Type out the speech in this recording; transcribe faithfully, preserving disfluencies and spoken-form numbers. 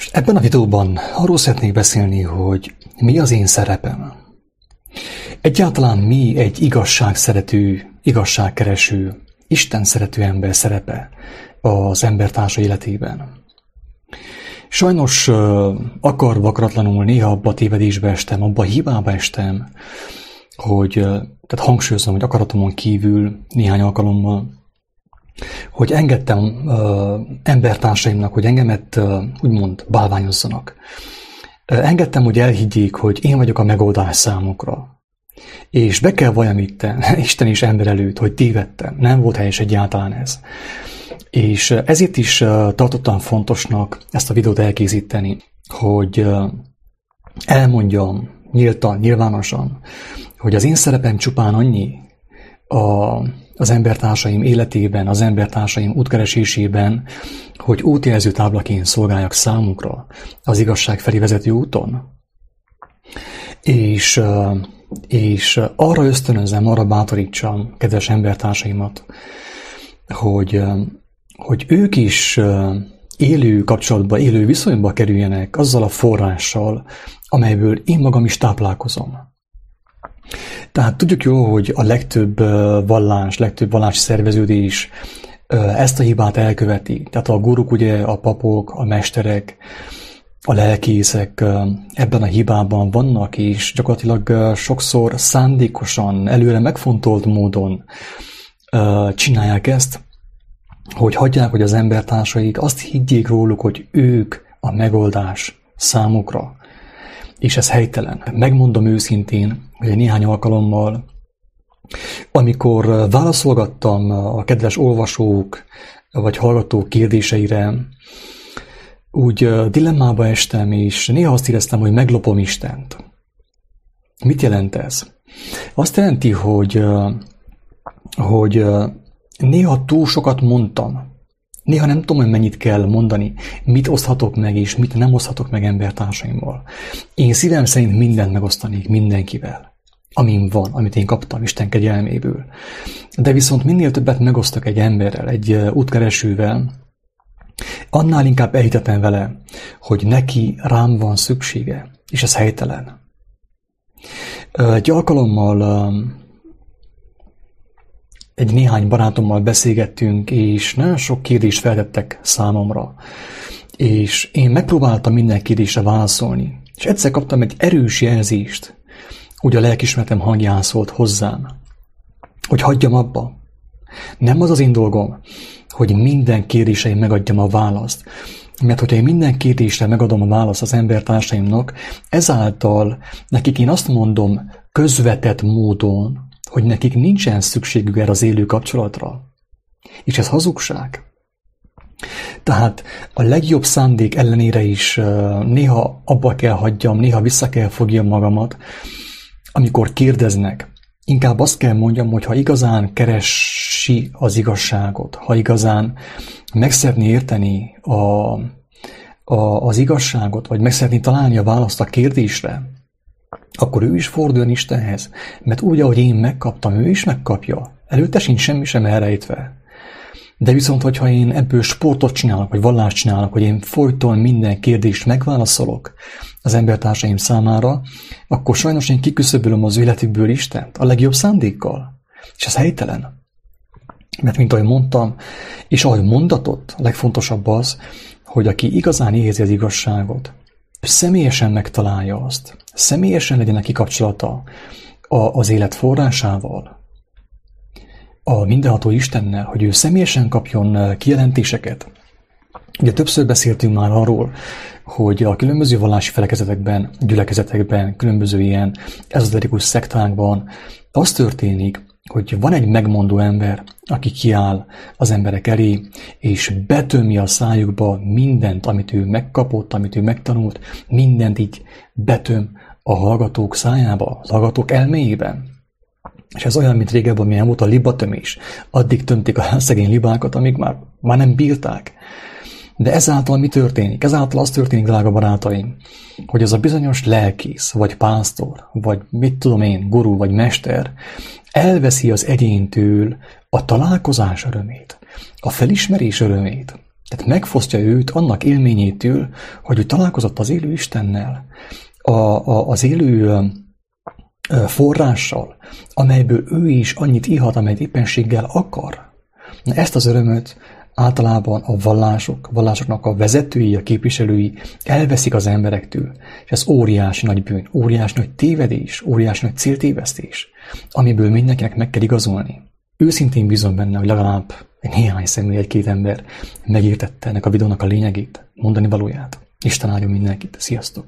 És ebben a videóban arról szeretnék beszélni, hogy mi az én szerepem. Egyáltalán mi egy igazságszerető, igazságkereső, Isten szerető ember szerepe az embertársa életében. Sajnos akarva akaratlanul néha abba a tévedésbe estem, abba a hibába estem, hogy, tehát hangsúlyozom, hogy akaratomon kívül néhány alkalommal, hogy engedtem uh, embertársaimnak, hogy engemet uh, úgymond bálványozzanak. Uh, engedtem, hogy elhiggyék, hogy én vagyok a megoldás számukra. És be kell valljam itten, Isten és ember előtt, hogy tévedtem. Nem volt helyes egyáltalán ez. És uh, ezért is uh, tartottam fontosnak ezt a videót elkészíteni, hogy uh, elmondjam nyíltan, nyilvánosan, hogy az én szerepem csupán annyi a az embertársaim életében, az embertársaim útkeresésében, hogy útjelző táblaként szolgáljak számukra az igazság felé vezető úton. És, és arra ösztönözem, arra bátorítsam kedves embertársaimat, hogy, hogy ők is élő kapcsolatba, élő viszonyba kerüljenek azzal a forrással, amelyből én magam is táplálkozom. Tehát tudjuk jó, hogy a legtöbb vallás, legtöbb vallási szerveződés ezt a hibát elköveti. Tehát a guruk, ugye, a papok, a mesterek, a lelkészek ebben a hibában vannak, és gyakorlatilag sokszor szándékosan, előre megfontolt módon csinálják ezt, hogy hagyják, hogy az embertársaik azt higgyék róluk, hogy ők a megoldás számukra. És ez helytelen. Megmondom őszintén, hogy néhány alkalommal, amikor válaszolgattam a kedves olvasók vagy hallgatók kérdéseire, úgy dilemmába estem, és néha azt éreztem, hogy meglopom Istent. Mit jelent ez? Azt jelenti, hogy, hogy néha túl sokat mondtam. Néha nem tudom, hogy mennyit kell mondani, mit oszthatok meg, és mit nem oszthatok meg embertársaimmal. Én szívem szerint mindent megosztanék mindenkivel, amin van, amit én kaptam Isten kegyelméből. De viszont minél többet megosztok egy emberrel, egy útkeresővel, annál inkább elhitetem vele, hogy neki rám van szüksége, és ez helytelen. Egy alkalommal egy néhány barátommal beszélgettünk, és nagyon sok kérdést feltettek számomra. És én megpróbáltam minden kérdésre válaszolni. És egyszer kaptam egy erős jelzést, úgy a lelkiismeretem hangján szólt hozzám, hogy hagyjam abba. Nem az az én dolgom, hogy minden kérdésre megadjam a választ. Mert hogyha én minden kérdésre megadom a választ az embertársaimnak, ezáltal nekik én azt mondom közvetett módon, hogy nekik nincsen szükségük erre az élő kapcsolatra. És ez hazugság. Tehát a legjobb szándék ellenére is néha abba kell hagyjam, néha vissza kell fogjam magamat, amikor kérdeznek. Inkább azt kell mondjam, hogy ha igazán keresi az igazságot, ha igazán meg szeretné érteni a, a, az igazságot, vagy meg szeretné találni a választ a kérdésre, akkor ő is forduljon Istenhez, mert úgy, ahogy én megkaptam, ő is megkapja. Előtte sincs semmi sem elrejtve. De viszont, hogyha én ebből sportot csinálok, vagy vallást csinálok, hogy én folyton minden kérdést megválaszolok az embertársaim számára, akkor sajnos én kiküszöbölöm az életükből Istent, a legjobb szándékkal. És ez helytelen. Mert mint ahogy mondtam, és ahogy mondatott, a legfontosabb az, hogy aki igazán érzi az igazságot, személyesen megtalálja azt, személyesen legyen neki kapcsolata az élet forrásával, a mindenható Istennel, hogy ő személyesen kapjon kijelentéseket. Ugye többször beszéltünk már arról, hogy a különböző vallási felekezetekben, gyülekezetekben, különböző ilyen ezoterikus szektákban az történik, hogy van egy megmondó ember, aki kiáll az emberek elé, és betömi a szájukba mindent, amit ő megkapott, amit ő megtanult, mindent így betöm a hallgatók szájába, az hallgatók elméjében. És ez olyan, mint régebben, milyen volt a libatömés. Addig tömték a szegény libákat, amíg már, már nem bírták. De ezáltal mi történik? Ezáltal az történik, drága barátaim, hogy az a bizonyos lelkész, vagy pásztor, vagy mit tudom én, guru, vagy mester, elveszi az egyéntől a találkozás örömét, a felismerés örömét, Tehát megfosztja őt annak élményétől, hogy ő találkozott az élő Istennel, a, a, az élő forrással, amelyből ő is annyit ihat, amely éppenséggel akar. Na ezt az örömöt általában a vallások, vallásoknak a vezetői, a képviselői elveszik az emberektől, és ez óriási nagy bűn, óriási nagy tévedés, óriási nagy céltévesztés, amiből mindenkinek meg kell igazolni. Őszintén bízom benne, hogy legalább néhány személy, egy-két ember megértette ennek a videónak a lényegét, mondani valóját. Isten áldjon mindenkit, sziasztok!